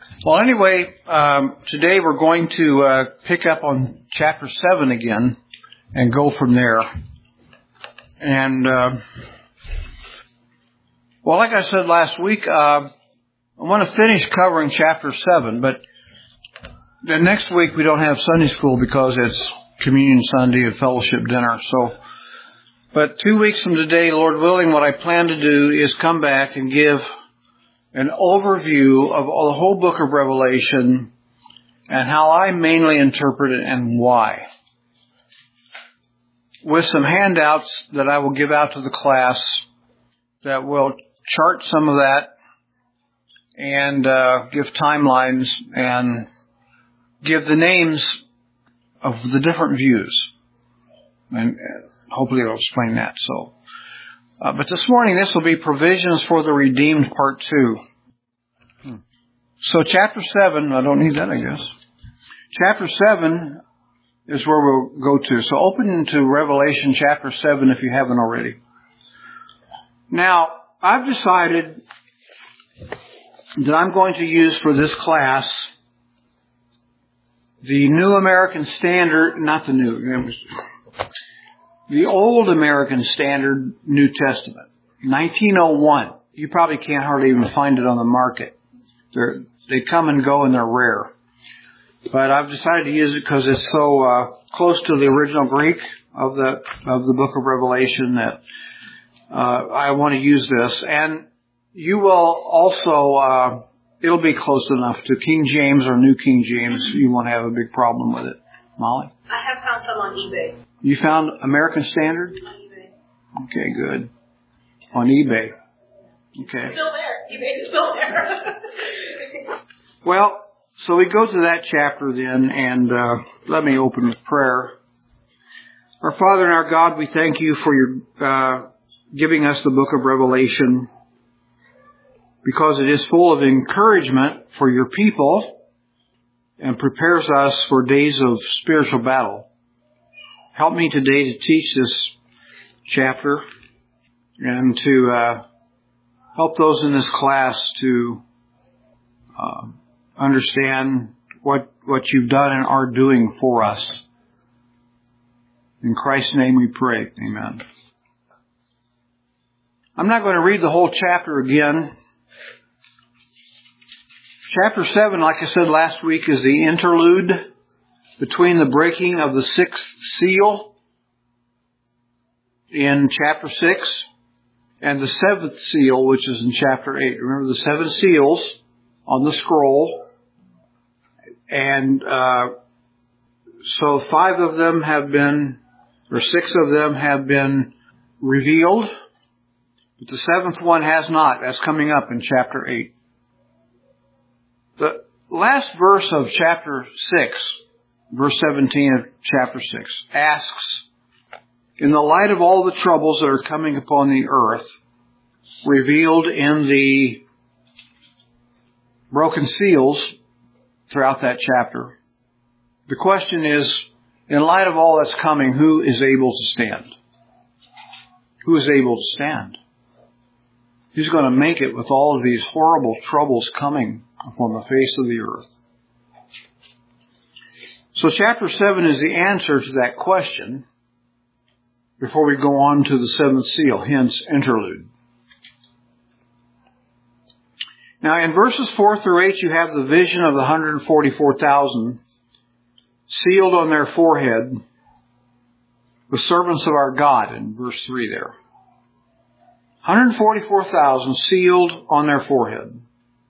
Well, anyway, today we're going to pick up on chapter 7 again and go from there. And, well, like I said last week, I want to finish covering chapter 7, but the next week we don't have Sunday school because it's Communion Sunday and Fellowship Dinner. But 2 weeks from today, Lord willing, what I plan to do is come back and give an overview of the whole book of Revelation and how I mainly interpret it and why, with some handouts that I will give out to the class that will chart some of that and give timelines and give the names of the different views. And hopefully it'll explain that. But this morning, this will be Provisions for the Redeemed, Part 2. So chapter 7, I don't need that, I guess. Chapter 7 is where we'll go to. So open into Revelation chapter 7 if you haven't already. Now, I've decided that I'm going to use for this class the New American Standard, the Old American Standard New Testament, 1901. You probably can't hardly even find it on the market. They come and go and they're rare. But I've decided to use it because it's so close to the original Greek of the book of Revelation that I want to use this. And you will also, it'll be close enough to King James or New King James. You won't have a big problem with it. Molly? I have found some on eBay. You found American Standard? On eBay. Okay, good. On eBay. Okay. It's still there. eBay is still there. Well, so we go to that chapter then, and let me open with prayer. Our Father and our God, we thank you for your giving us the book of Revelation, because it is full of encouragement for your people and prepares us for days of spiritual battle. Help me today to teach this chapter and to help those in this class to understand what you've done and are doing for us. In Christ's name we pray. Amen. I'm not going to read the whole chapter again. Chapter 7, like I said last week, is the interlude between the breaking of the sixth seal in chapter 6 and the seventh seal, which is in chapter 8. Remember the 7 seals on the scroll. And so 5 of them have been, or 6 of them have been revealed, but the 7th one has not. That's coming up in chapter 8. The last verse of chapter 6, verse 17 of chapter 6, asks, in the light of all the troubles that are coming upon the earth, revealed in the broken seals throughout that chapter, the question is, in light of all that's coming, who is able to stand? Who is able to stand? Who's going to make it with all of these horrible troubles coming upon the face of the earth? So chapter 7 is the answer to that question before we go on to the 7th seal, hence interlude. Now in verses 4 through 8 you have the vision of the 144,000 sealed on their forehead, the servants of our God, in verse 3 there. 144,000 sealed on their forehead.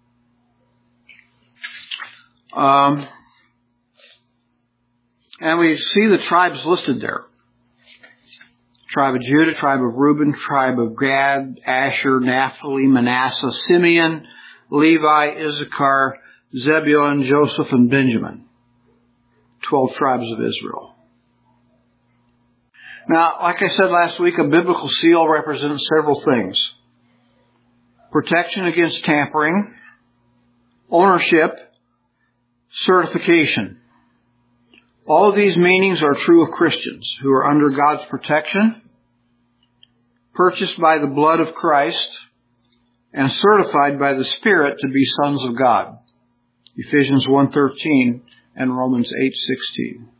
And we see the tribes listed there. Tribe of Judah, tribe of Reuben, tribe of Gad, Asher, Naphtali, Manasseh, Simeon, Levi, Issachar, Zebulun, Joseph, and Benjamin. 12 tribes of Israel. Now, like I said last week, a biblical seal represents several things. Protection against tampering, ownership, certification. All of these meanings are true of Christians who are under God's protection, purchased by the blood of Christ, and certified by the Spirit to be sons of God. Ephesians 1:13 and Romans 8:16.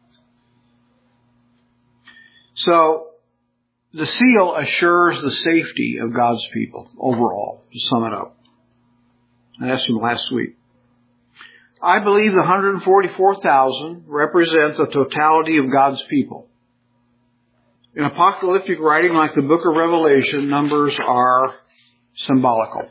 So, the seal assures the safety of God's people overall, to sum it up. And that's from last week. I believe the 144,000 represent the totality of God's people. In apocalyptic writing like the book of Revelation, numbers are symbolical.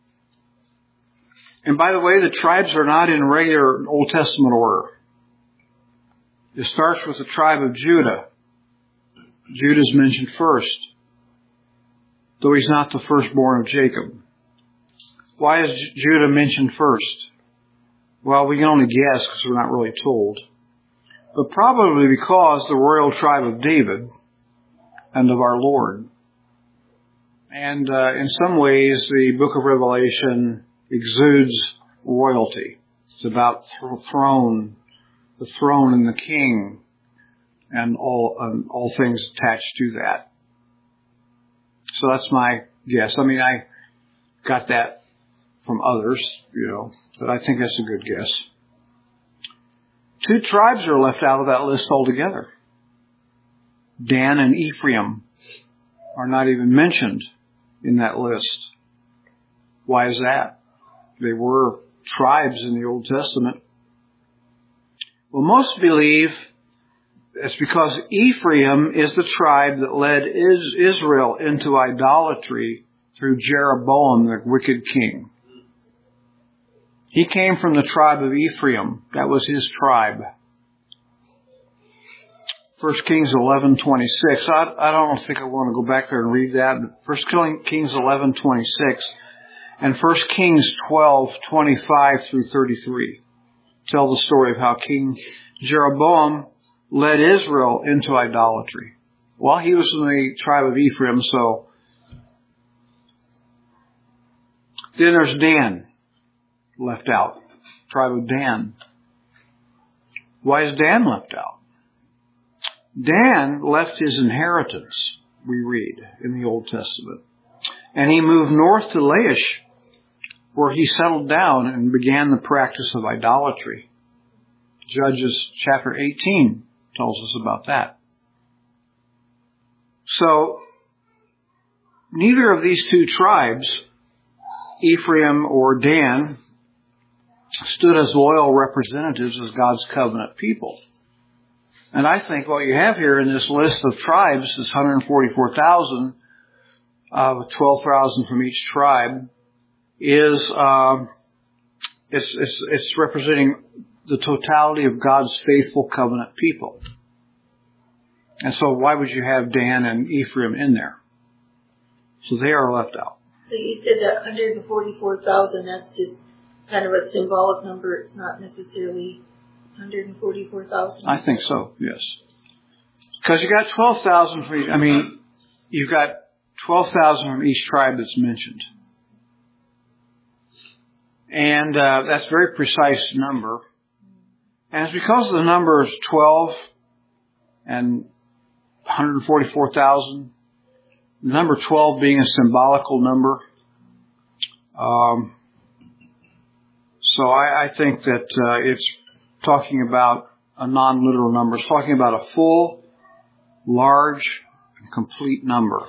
And by the way, the tribes are not in regular Old Testament order. It starts with the tribe of Judah. Judah is mentioned first, though he's not the firstborn of Jacob. Why is Judah mentioned first? Well, we can only guess because we're not really told. But probably because the royal tribe of David and of our Lord. And in some ways, the book of Revelation exudes royalty. It's about the throne and the king, and all things attached to that. So that's my guess. I mean, I got that from others, but I think that's a good guess. 2 tribes are left out of that list altogether. Dan and Ephraim are not even mentioned in that list. Why is that? They were tribes in the Old Testament. Well, most believe it's because Ephraim is the tribe that led Israel into idolatry through Jeroboam, the wicked king. He came from the tribe of Ephraim. That was his tribe. 1 Kings 11:26. I don't think I want to go back there and read that. But 1 Kings 11:26 and 1 Kings 12:25 through 33 tell the story of how King Jeroboam led Israel into idolatry. Well, he was in the tribe of Ephraim, so. Then there's Dan, left out. Tribe of Dan. Why is Dan left out? Dan left his inheritance, we read in the Old Testament. And he moved north to Laish, where he settled down and began the practice of idolatry. Judges chapter 18 tells us about that. So, neither of these 2 tribes, Ephraim or Dan, stood as loyal representatives of God's covenant people. And I think what you have here in this list of tribes, this 144,000, with 12,000 from each tribe, is it's representing the totality of God's faithful covenant people. And so why would you have Dan and Ephraim in there? So they are left out. So you said that 144,000, that's just kind of a symbolic number. It's not necessarily 144,000. I think so, yes. Because you got 12,000 from each, you've got 12,000 from each tribe that's mentioned. And that's a very precise number. And it's because of the numbers 12 and 144,000, the number 12 being a symbolical number. So I think that it's talking about a non-literal number. It's talking about a full, large, and complete number.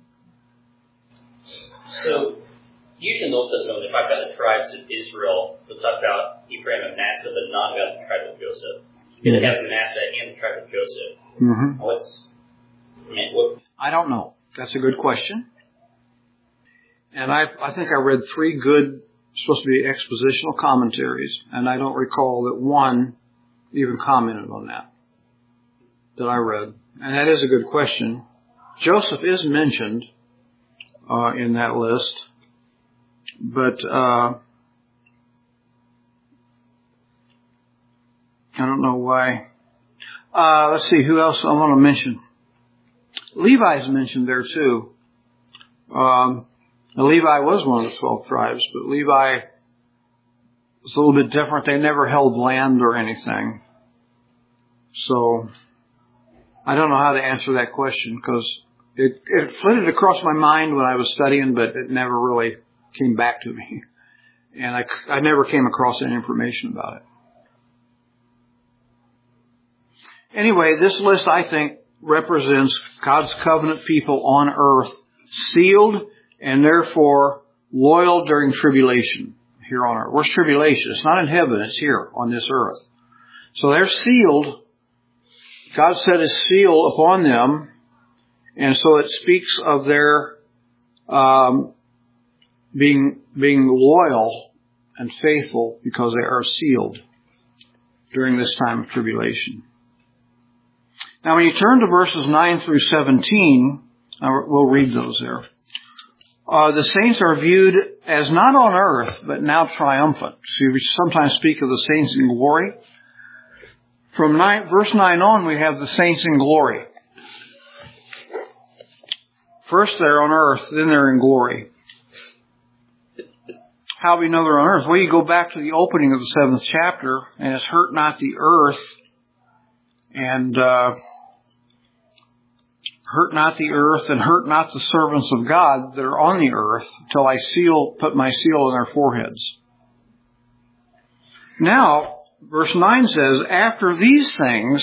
So, usually in the Old Testament, when they talk about the tribes of Israel, they'll talk about Ephraim and Manasseh, but not about the tribe of Joseph. They have Manasseh and the tribe of Joseph. Mm-hmm. What? I don't know. That's a good question. And I think I read 3 good, supposed to be expositional commentaries, and I don't recall that one even commented on that I read. And that is a good question. Joseph is mentioned in that list, but I don't know why. Let's see, who else I want to mention. Levi's mentioned there too. Levi was one of the 12 tribes, but Levi was a little bit different. They never held land or anything. So I don't know how to answer that question because it flitted across my mind when I was studying, but it never really came back to me. And I never came across any information about it. Anyway, this list, I think, represents God's covenant people on earth, sealed and therefore loyal during tribulation here on earth. Where's tribulation? It's not in heaven, it's here on this earth. So they're sealed. God set His seal upon them, and so it speaks of their being loyal and faithful because they are sealed during this time of tribulation. Now, when you turn to verses 9 through 17, we'll read those there. The saints are viewed as not on earth, but now triumphant. See, we sometimes speak of the saints in glory. From verse 9 on, we have the saints in glory. First they're on earth, then they're in glory. How do we know they're on earth? Well, you go back to the opening of the 7th chapter, and it's hurt not the earth, and hurt not the earth, and hurt not the servants of God that are on the earth, till I put my seal on their foreheads. Now, verse 9 says, after these things,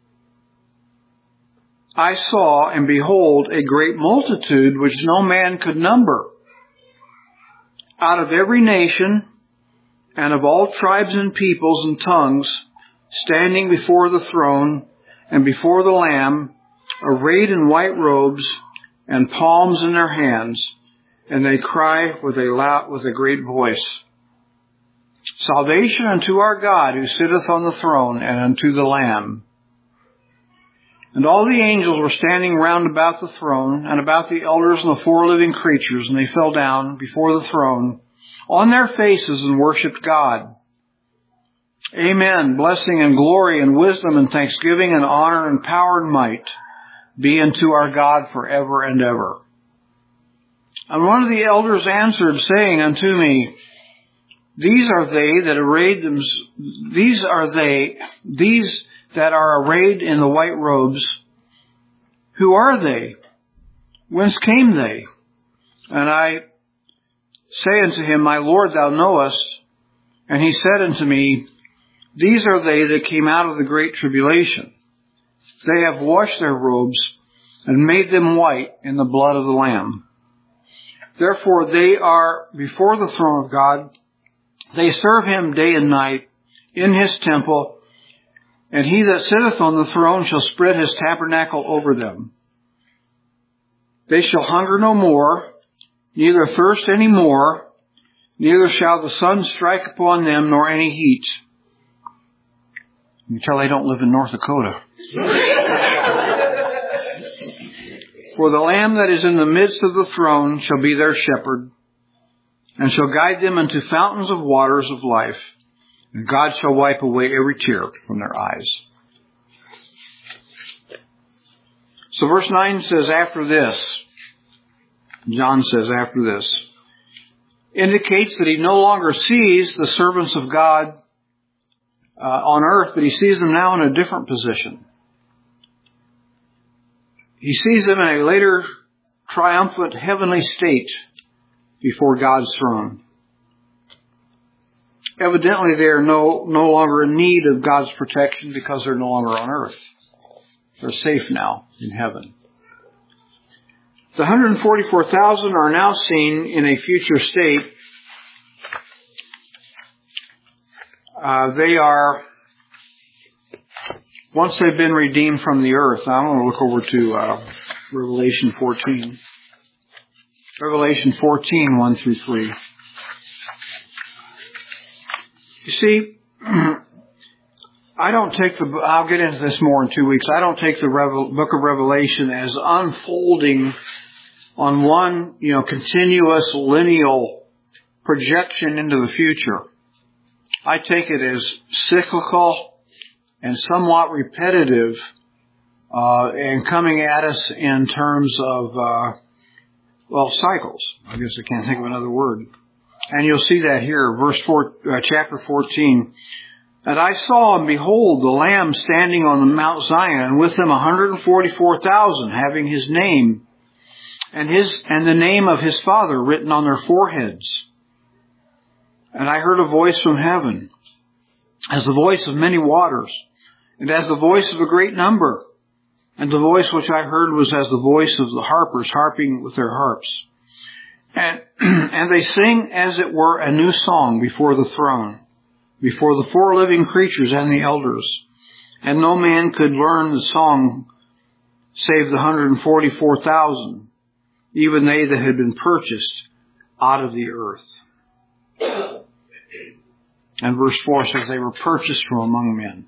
I saw, and behold, a great multitude which no man could number, out of every nation, and of all tribes and peoples and tongues, standing before the throne and before the Lamb, arrayed in white robes and palms in their hands, and they cry with a great voice, salvation unto our God who sitteth on the throne and unto the Lamb. And all the angels were standing round about the throne and about the elders and the 4 living creatures, and they fell down before the throne on their faces and worshipped God. Amen. Blessing and glory and wisdom and thanksgiving and honor and power and might be unto our God forever and ever. And one of the elders answered, saying unto me, these that are arrayed in the white robes, who are they? Whence came they? And I say unto him, my Lord, thou knowest. And he said unto me, these are they that came out of the great tribulation. They have washed their robes and made them white in the blood of the Lamb. Therefore they are before the throne of God. They serve Him day and night in His temple, and He that sitteth on the throne shall spread His tabernacle over them. They shall hunger no more, neither thirst any more, neither shall the sun strike upon them, nor any heat. You can tell they don't live in North Dakota. For the Lamb that is in the midst of the throne shall be their shepherd, and shall guide them unto fountains of waters of life, and God shall wipe away every tear from their eyes. So verse 9 says, after this, John says after this, indicates that he no longer sees the servants of God on earth, but he sees them now in a different position. He sees them in a later triumphant heavenly state before God's throne. Evidently, they are no longer in need of God's protection because they're no longer on earth. They're safe now in heaven. The 144,000 are now seen in a future state. They are, once they've been redeemed from the earth. Now I'm going to look over to Revelation 14. Revelation 14, 1 through 3. You see, I'll get into this more in 2 weeks. I don't take the book of Revelation as unfolding on one, continuous lineal projection into the future. I take it as cyclical and somewhat repetitive, and coming at us in terms of, cycles. I guess I can't think of another word. And you'll see that here, chapter 14. And I saw, and behold, the Lamb standing on the Mount Zion, and with him 144,000, having his name and the name of his Father written on their foreheads. And I heard a voice from heaven, as the voice of many waters, and as the voice of a great number. And the voice which I heard was as the voice of the harpers harping with their harps. And they sing as it were a new song before the throne, before the four living creatures and the elders. And no man could learn the song save the 144,000, even they that had been purchased out of the earth. And verse 4 says they were purchased from among men.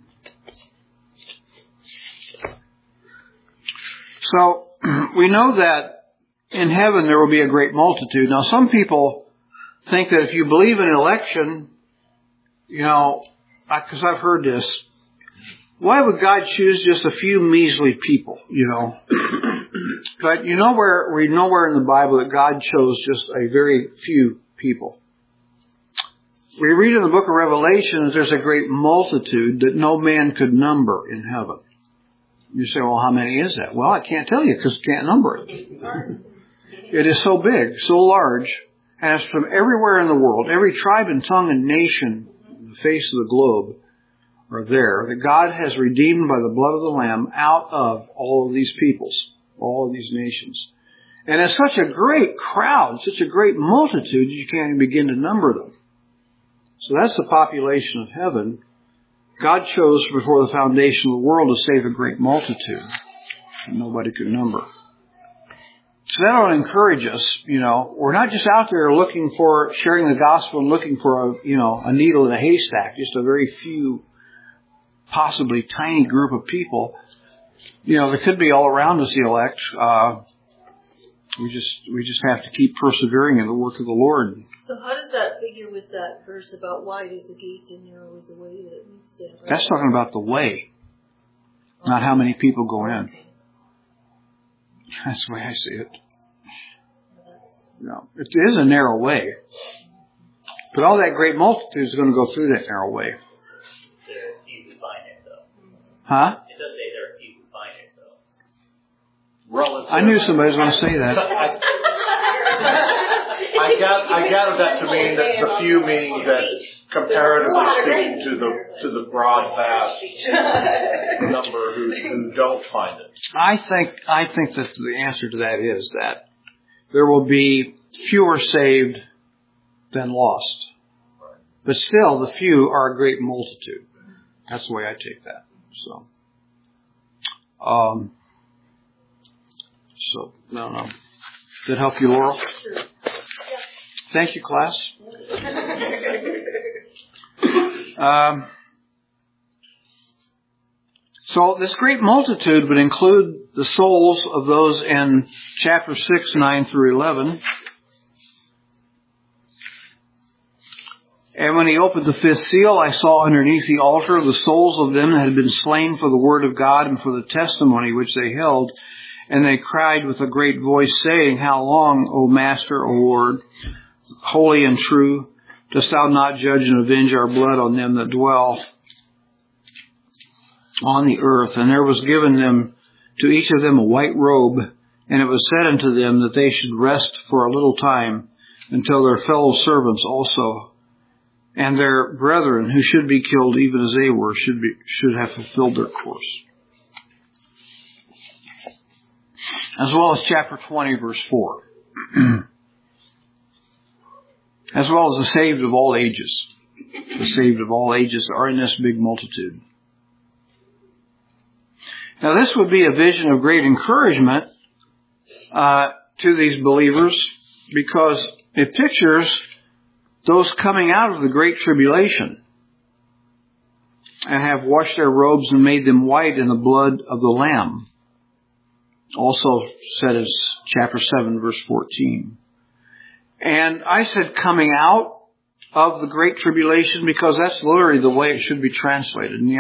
So we know that in heaven there will be a great multitude. Now some people think that if you believe in election, because I've heard this, why would God choose just a few measly people, But we know where in the Bible that God chose just a very few people. We read in the book of Revelation that there's a great multitude that no man could number in heaven. You say, well, how many is that? Well, I can't tell you because I can't number it. It is so big, so large, and it's from everywhere in the world. Every tribe and tongue and nation on the face of the globe are there, that God has redeemed by the blood of the Lamb out of all of these peoples, all of these nations. And it's such a great crowd, such a great multitude, you can't even begin to number them. So that's the population of heaven. God chose before the foundation of the world to save a great multitude that nobody could number. So that ought to encourage us, We're not just out there looking for sharing the gospel and looking for a needle in a haystack, just a very few, possibly tiny group of people. There could be all around us the elect. We just have to keep persevering in the work of the Lord. So how does that figure with that verse about wide is the gate and narrow is the way that it leads to heaven? That's talking about the way, not how many people go in. That's the way I see it. It is a narrow way. But all that great multitude is going to go through that narrow way. There are few who find it, though. Huh? It does say there are few who find it, though. Relative. I knew somebody was going to say that. I gathered that to mean that the few meaning that comparatively speaking to the broad vast number who don't find it. I think that the answer to that is that there will be fewer saved than lost. But still, the few are a great multitude. That's the way I take that. So, I don't know. Did that help you, Laurel? Sure. Thank you, class. So this great multitude would include the souls of those in chapter 6, 9 through 11. And when he opened the fifth seal, I saw underneath the altar the souls of them that had been slain for the word of God and for the testimony which they held. And they cried with a great voice, saying, How long, O Master, O Lord, holy and true, dost thou not judge and avenge our blood on them that dwell on the earth? And there was given them to each of them a white robe, and it was said unto them that they should rest for a little time until their fellow servants also and their brethren who should be killed even as they were should have fulfilled their course. As well as chapter 20, verse 4. As well as the saved of all ages. The saved of all ages are in this big multitude. Now this would be a vision of great encouragement to these believers, because it pictures those coming out of the great tribulation and have washed their robes and made them white in the blood of the Lamb. Also said as chapter 7, verse 14. And I said coming out of the great tribulation because that's literally the way it should be translated. And the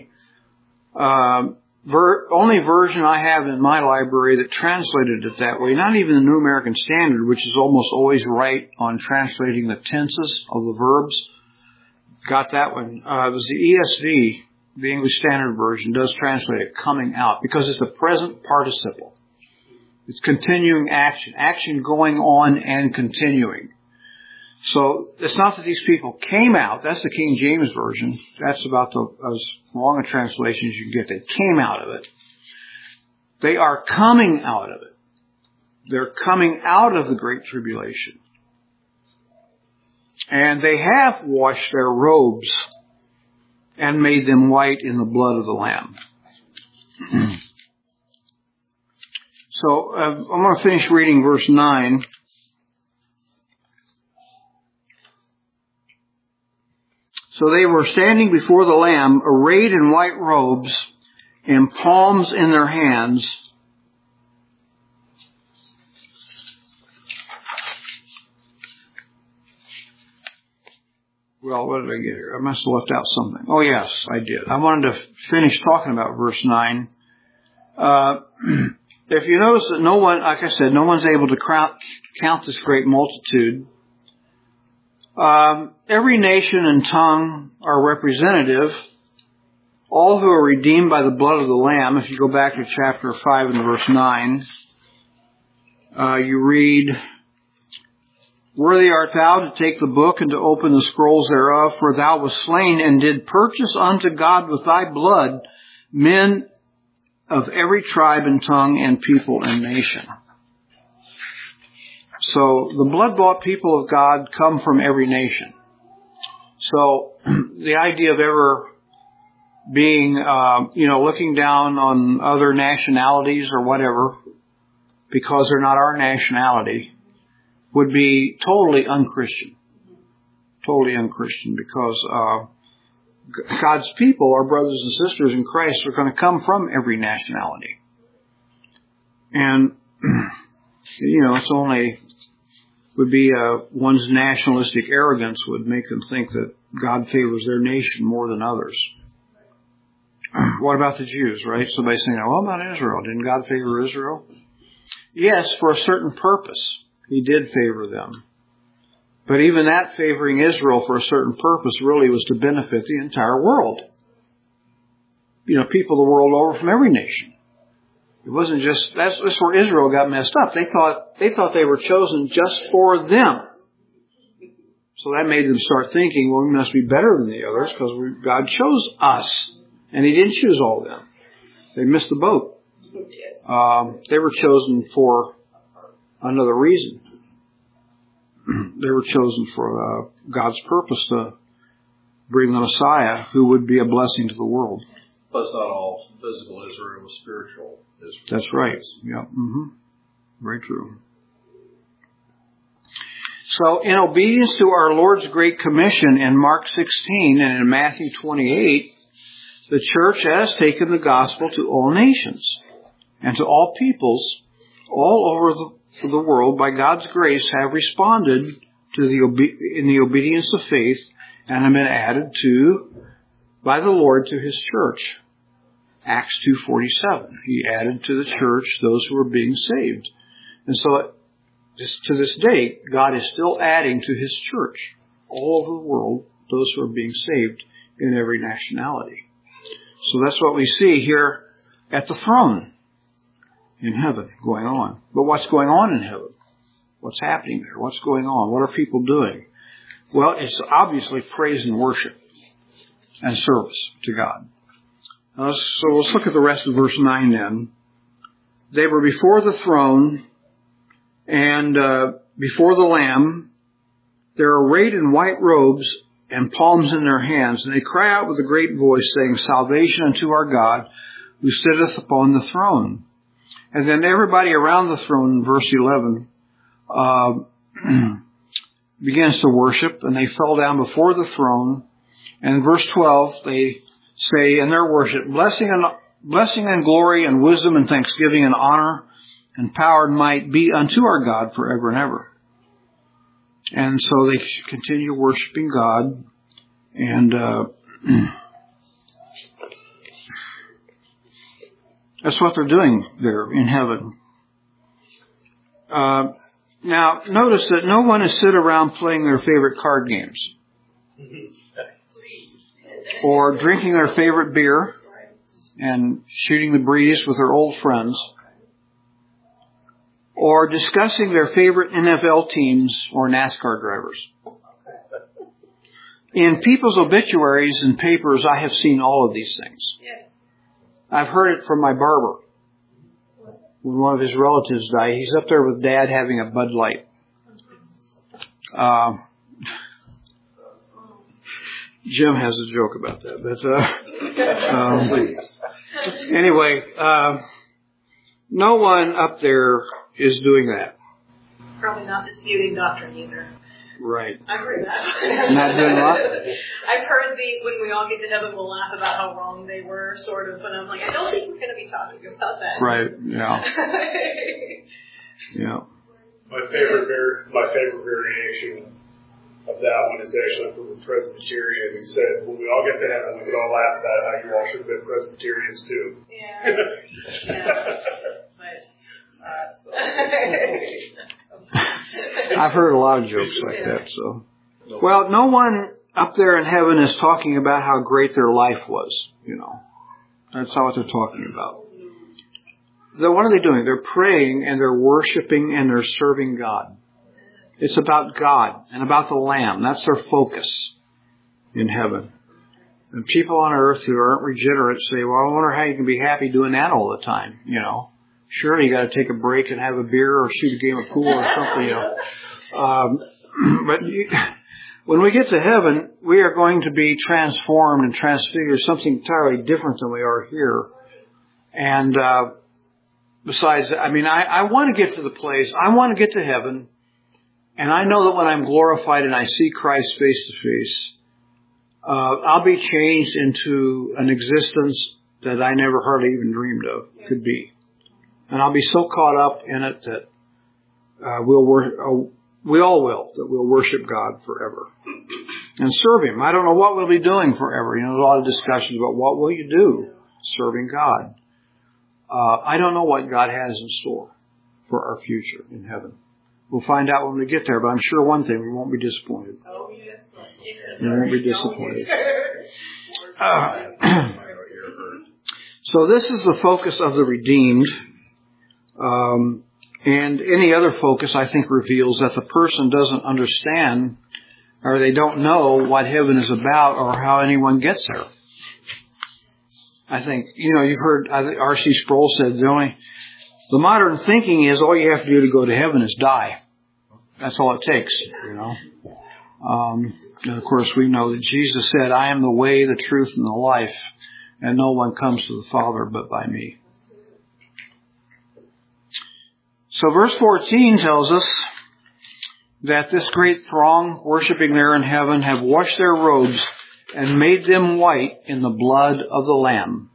only version I have in my library that translated it that way, not even the New American Standard, which is almost always right on translating the tenses of the verbs, got that one. It was the ESV, the English Standard Version, does translate it coming out because it's a present participle. It's continuing action going on and continuing. So it's not that these people came out. That's the King James Version. That's about as long a translation as you can get. They came out of it. They are coming out of it. They're coming out of the Great Tribulation. And they have washed their robes and made them white in the blood of the Lamb. So I'm going to finish reading verse 9. So they were standing before the Lamb, arrayed in white robes and palms in their hands. Well, what did I get here? I must have left out something. Oh, yes, I did. I wanted to finish talking about verse 9. If you notice that no one, like I said, no one's able to count this great multitude. Every nation and tongue are representative. All who are redeemed by the blood of the Lamb. If you go back to chapter 5 and verse 9, you read, "Worthy art thou to take the book and to open the scrolls thereof, for thou wast slain and did purchase unto God with thy blood men of every tribe and tongue and people and nation." So the blood-bought people of God come from every nation. So the idea of ever being, looking down on other nationalities or whatever because they're not our nationality would be totally unchristian. Totally unchristian, because God's people, our brothers and sisters in Christ, are going to come from every nationality. And, it's only, would be one's nationalistic arrogance would make them think that God favors their nation more than others. What about the Jews, right? Somebody's saying, well, about Israel. Didn't God favor Israel? Yes, for a certain purpose. He did favor them. But even that favoring Israel for a certain purpose really was to benefit the entire world. People the world over from every nation. It wasn't just, that's where Israel got messed up. They thought they were chosen just for them. So that made them start thinking, well, we must be better than the others because God chose us. And He didn't choose all of them. They missed the boat. They were chosen for another reason. They were chosen for God's purpose to bring the Messiah who would be a blessing to the world. Plus, not all physical Israel was spiritual Israel. That's right. Yeah. Mm-hmm. Very true. So, in obedience to our Lord's Great Commission in Mark 16 and in Matthew 28, the church has taken the gospel to all nations and to all peoples all over the world. By God's grace, have responded to in the obedience of faith and have been added to by the Lord to His church. Acts 2:47. He added to the church those who were being saved. And so, to this day, God is still adding to His church all over the world those who are being saved in every nationality. So that's what we see here at the throne in heaven going on. But what's going on in heaven? What's happening there? What's going on? What are people doing? Well, it's obviously praise and worship and service to God. So let's look at the rest of verse 9 then. They were before the throne and before the Lamb. They're arrayed in white robes and palms in their hands. And they cry out with a great voice, saying, "Salvation unto our God, who sitteth upon the throne." And then everybody around the throne, in verse 11, begins to worship, and they fell down before the throne. And in verse 12, they say in their worship, blessing and glory and wisdom and thanksgiving and honor and power and might be unto our God forever and ever. And so they continue worshiping God, and that's what they're doing there in heaven. Now, notice that no one is sit around playing their favorite card games or drinking their favorite beer and shooting the breeze with their old friends or discussing their favorite NFL teams or NASCAR drivers. In people's obituaries and papers, I have seen all of these things. I've heard it from my barber. When one of his relatives died, he's up there with Dad having a Bud Light. Jim has a joke about that. But anyway, no one up there is doing that. Probably not disputing doctrine either. Right. I've heard that. Not doing what? I've heard when we all get to heaven, we'll laugh about how wrong they were, sort of. But I'm like, I don't think we're going to be talking about that. Right. Yeah. Yeah. My favorite variation of that one is actually from the Presbyterian, who said, when we all get to heaven, we could all laugh about how you all should have been Presbyterians too. Yeah. I've heard a lot of jokes like that. So, well, no one up there in heaven is talking about how great their life was. That's not what they're talking about. What are they doing? They're praying and they're worshiping and they're serving God. It's about God and about the Lamb. That's their focus in heaven. And people on earth who aren't regenerate say, well, I wonder how you can be happy doing that all the time, Surely you got to take a break and have a beer or shoot a game of pool or something, But when we get to heaven, we are going to be transformed and transfigured, something entirely different than we are here. And besides, I want to get to the place, I want to get to heaven, and I know that when I'm glorified and I see Christ face to face, I'll be changed into an existence that I never hardly even dreamed of could be. And I'll be so caught up in it that we all will, that we'll worship God forever and serve Him. I don't know what we'll be doing forever. There's a lot of discussions about what will you do serving God. I don't know what God has in store for our future in heaven. We'll find out when we get there, but I'm sure one thing, we won't be disappointed. Oh, yeah. We won't be disappointed. So this is the focus of the redeemed. And any other focus, I think, reveals that the person doesn't understand or they don't know what heaven is about or how anyone gets there. I think, you've heard R.C. Sproul said the modern thinking is all you have to do to go to heaven is die. That's all it takes, And of course, we know that Jesus said, I am the way, the truth, and the life, and no one comes to the Father but by me. So verse 14 tells us that this great throng worshiping there in heaven have washed their robes and made them white in the blood of the Lamb.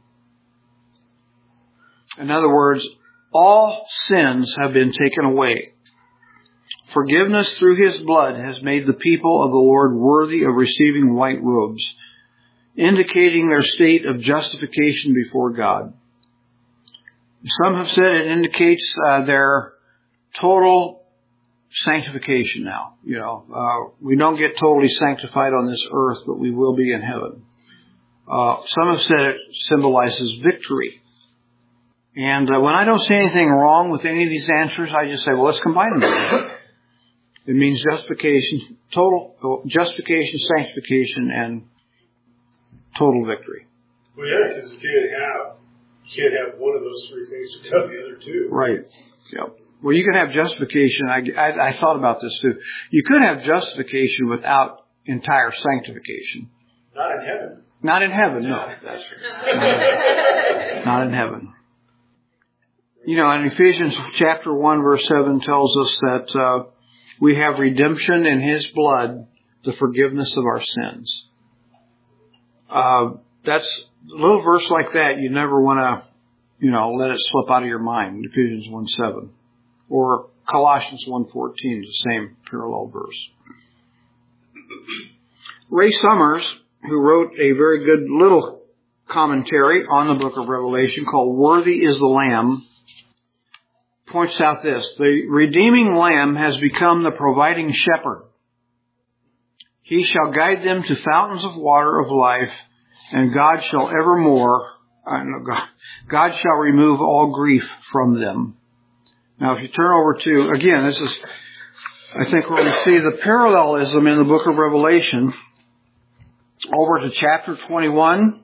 In other words, all sins have been taken away. Forgiveness through His blood has made the people of the Lord worthy of receiving white robes, indicating their state of justification before God. Some have said it indicates their total sanctification now. We don't get totally sanctified on this earth, but we will be in heaven. Some have said it symbolizes victory. And when I don't see anything wrong with any of these answers, I just say, well, let's combine them. It means justification, total justification, sanctification, and total victory. Well, yeah, because you can't have one of those three things without the other two. Right. Yep. Well, you can have justification. I thought about this too. You could have justification without entire sanctification. Not in heaven. Not in heaven, no. That's right. Not in heaven. In Ephesians chapter 1, verse 7 tells us that we have redemption in His blood, the forgiveness of our sins. That's a little verse like that. You never want to, let it slip out of your mind. Ephesians 1:7 or Colossians 1:14, the same parallel verse. Ray Summers, who wrote a very good little commentary on the book of Revelation called "Worthy is the Lamb," points out this: the redeeming Lamb has become the providing shepherd. He shall guide them to fountains of water of life, and God shall God shall remove all grief from them. Now, if you turn over to, again, this is, I think, where we see the parallelism in the book of Revelation. Over to chapter 21.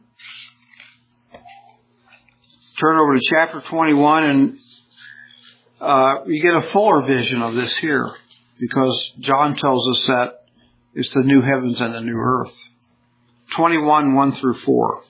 Turn over to chapter 21 and you get a fuller vision of this here, because John tells us that it's the new heavens and the new earth. 21, 1 through 4.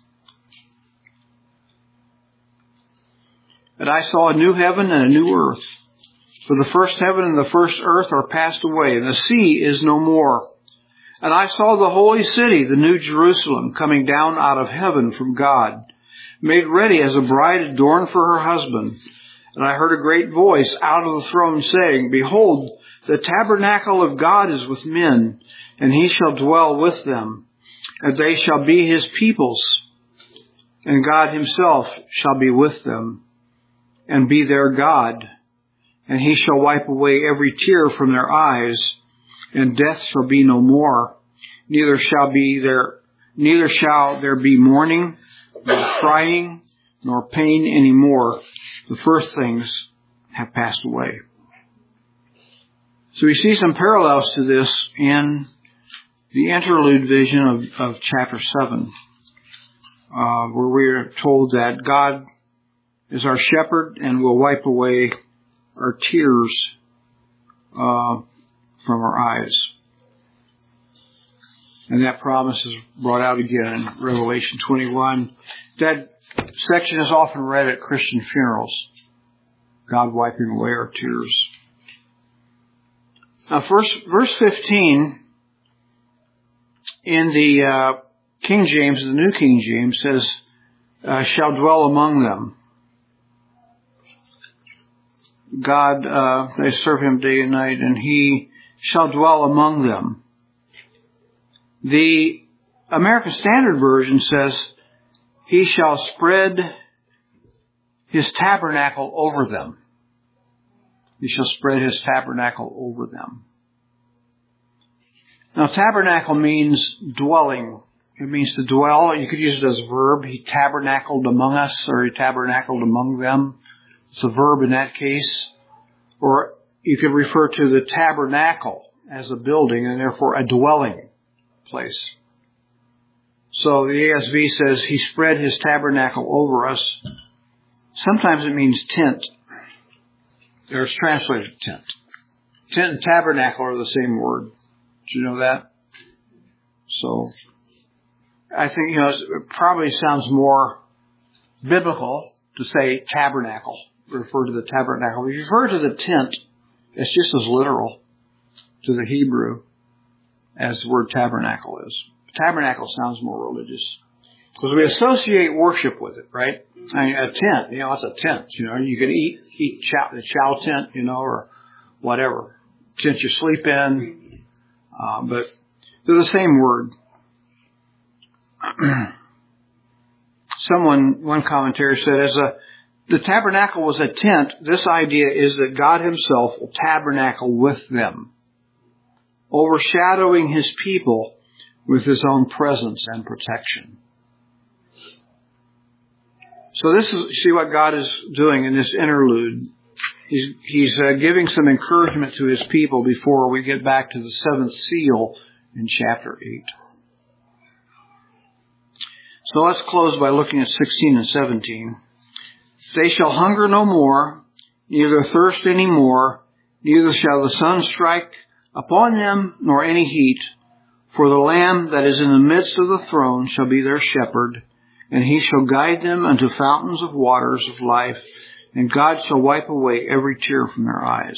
And I saw a new heaven and a new earth. For the first heaven and the first earth are passed away, and the sea is no more. And I saw the holy city, the new Jerusalem, coming down out of heaven from God, made ready as a bride adorned for her husband. And I heard a great voice out of the throne saying, Behold, the tabernacle of God is with men, and he shall dwell with them, and they shall be his peoples, and God himself shall be with them, and be their God. And he shall wipe away every tear from their eyes, and death shall be no more. Neither shall there be mourning, nor crying, nor pain any more. The first things have passed away. So we see some parallels to this in the interlude vision of chapter 7, where we are told that God is our shepherd and will wipe away our tears from our eyes. And that promise is brought out again in Revelation 21. That section is often read at Christian funerals. God wiping away our tears. Now, verse 15 in the King James, the New King James, says, shall dwell among them. God, they serve him day and night, and he shall dwell among them. The American Standard Version says, he shall spread his tabernacle over them. He shall spread his tabernacle over them. Now, tabernacle means dwelling. It means to dwell. You could use it as a verb. He tabernacled among us, or he tabernacled among them. It's a verb in that case. Or you could refer to the tabernacle as a building and therefore a dwelling place. So the ASV says he spread his tabernacle over us. Sometimes it means tent. There's translated tent. Tent and tabernacle are the same word. Did you know that? So I think, it probably sounds more biblical to say tabernacle, refer to the tabernacle. If you refer to the tent, it's just as literal to the Hebrew as the word tabernacle is. Tabernacle sounds more religious because we associate worship with it, right? I mean, a tent, it's a tent. You can eat the chow tent, or whatever tent you sleep in, but they're the same word. One commentator said, the tabernacle was a tent, this idea is that God himself will tabernacle with them, overshadowing his people with his own presence and protection. So see what God is doing in this interlude. He's giving some encouragement to his people before we get back to the seventh seal in chapter 8. So let's close by looking at 16 and 17. They shall hunger no more, neither thirst any more, neither shall the sun strike upon them, nor any heat. For the Lamb that is in the midst of the throne shall be their shepherd, and he shall guide them unto fountains of waters of life, and God shall wipe away every tear from their eyes.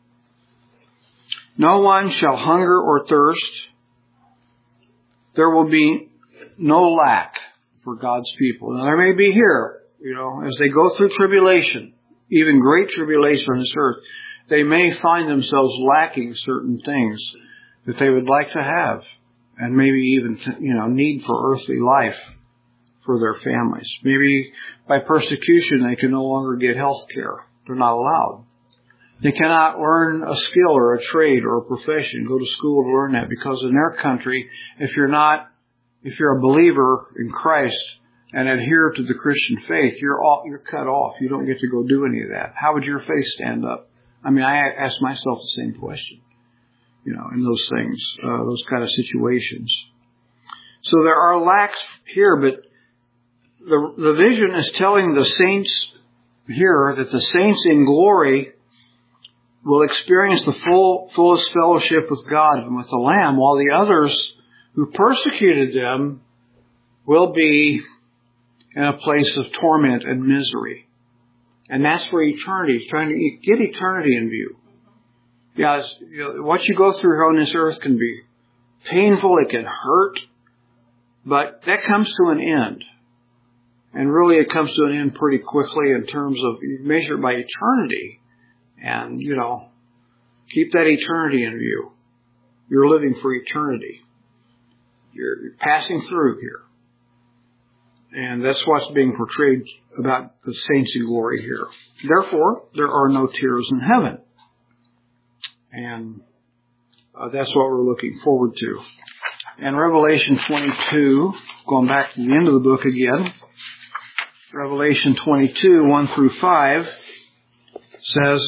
No one shall hunger or thirst. There will be no lack for God's people. Now, there may be here, as they go through tribulation, even great tribulation on this earth, they may find themselves lacking certain things that they would like to have, and maybe even, need for earthly life for their families. Maybe by persecution they can no longer get health care. They're not allowed. They cannot learn a skill or a trade or a profession, go to school to learn that, because in their country, if you're a believer in Christ, and adhere to the Christian faith, you're cut off. You don't get to go do any of that. How would your faith stand up? I mean, I ask myself the same question, in those things, those kind of situations. So there are lacks here, but the vision is telling the saints here that the saints in glory will experience the fullest fellowship with God and with the Lamb, while the others who persecuted them will be in a place of torment and misery. And that's for eternity, trying to get eternity in view. Yeah, what you go through here on this earth can be painful, it can hurt, but that comes to an end. And really it comes to an end pretty quickly in terms of, you measure it by eternity. And, keep that eternity in view. You're living for eternity. You're passing through here. And that's what's being portrayed about the saints in glory here. Therefore, there are no tears in heaven. And that's what we're looking forward to. And Revelation 22, going back to the end of the book again, Revelation 22, 1 through 5, says,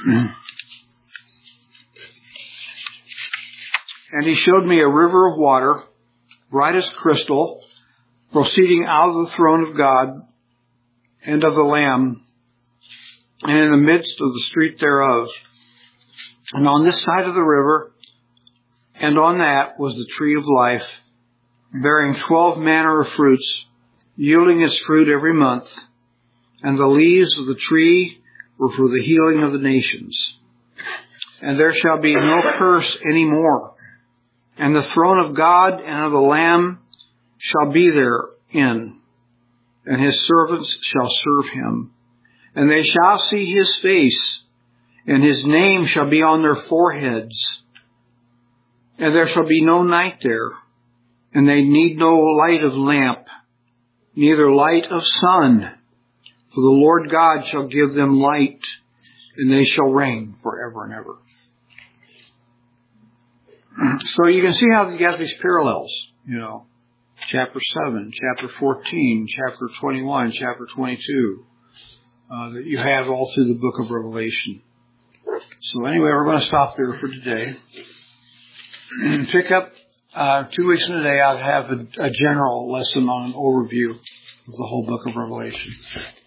"And he showed me a river of water, bright as crystal, proceeding out of the throne of God and of the Lamb, and in the midst of the street thereof. And on this side of the river, and on that, was the tree of life, bearing 12 manner of fruits, yielding its fruit every month. And the leaves of the tree were for the healing of the nations. And there shall be no curse any more. And the throne of God and of the Lamb shall be therein, and his servants shall serve him. And they shall see his face, and his name shall be on their foreheads. And there shall be no night there, and they need no light of lamp, neither light of sun. For the Lord God shall give them light, and they shall reign forever and ever." So you can see how you got these parallels, chapter 7, chapter 14, chapter 21, chapter 22, that you have all through the book of Revelation. So anyway, we're going to stop there for today. Pick up 2 weeks from today. I'll have a general lesson on an overview of the whole book of Revelation.